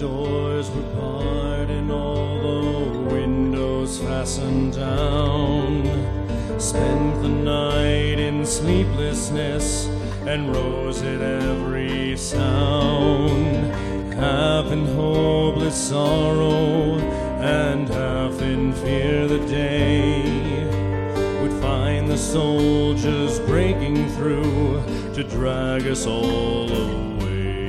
doors were barred and all the windows fastened down. Spent the night in sleeplessness and rose at every sound, half in hopeless sorrow and half in fear the day would find the soldiers breaking through to drag us all away.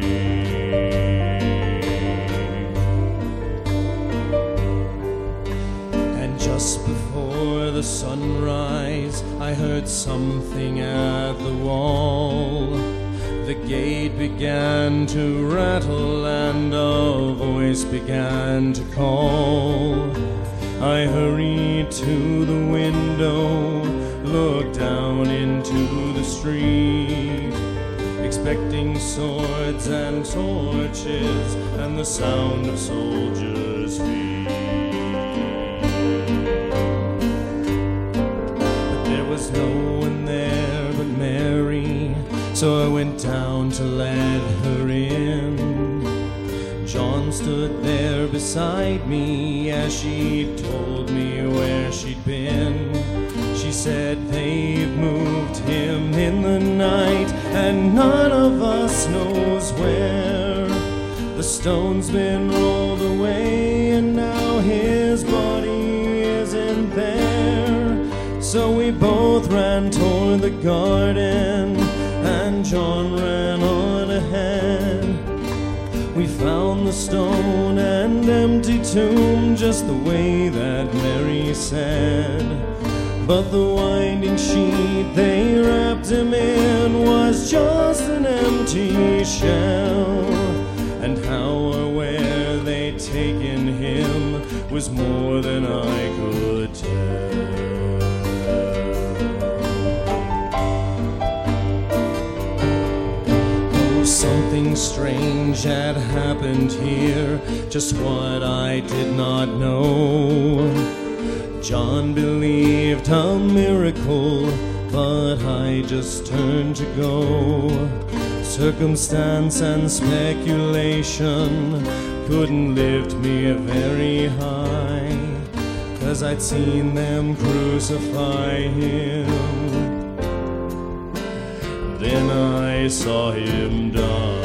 And just before the sunrise, I heard something at the wall. The gate began to rattle and a voice began to call. I hurried to the window, looked down into the street, expecting swords and torches and the sound of soldiers' feet. But there was no one there but Mary, so I went down to let her in. John stood there beside me as she told me where she'd been. She said, they've moved him in the night and none of us knows where. The stone's been rolled away and now his body isn't there. So we both ran toward the garden and John ran on ahead. We found the stone and empty tomb just the way that Mary said. But the winding sheet they wrapped him in was just an empty shell. And how or where they'd taken him was more than I could tell. Something strange had happened here, just what I did not know. John believed a miracle, but I just turned to go. Circumstance and speculation couldn't lift me very high, 'cause I'd seen them crucify him. Then I saw him die.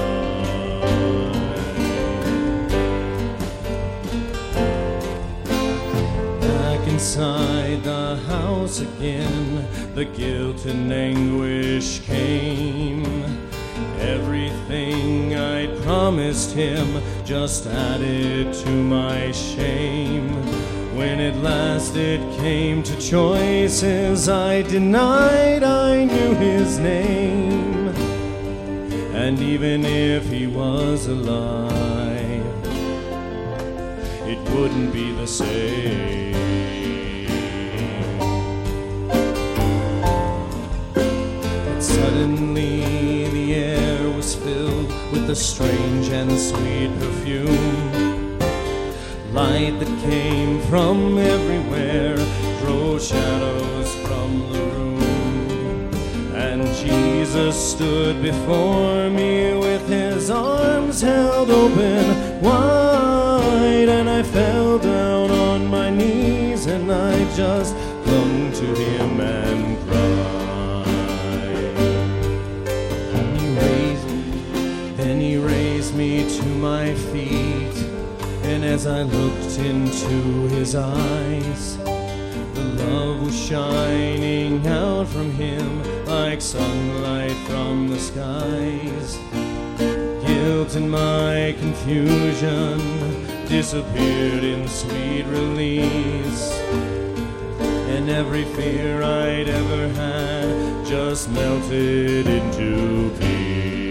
Back inside the house again, the guilt and anguish came. Everything I'd promised him just added to my shame. When at last it came to choices I denied I knew his name. And even if he was alive, it wouldn't be the same. But suddenly the air was filled with a strange and sweet perfume. Light that came from everywhere drove shadows from the room. And Jesus stood before me with his arms held open wide. And I fell down on my knees and I just clung to him and cried. Then he raised me to my feet. And as I looked into his eyes, the love was shining out from him like sunlight from the skies. Guilt and my confusion disappeared in sweet release. And every fear I'd ever had just melted into peace.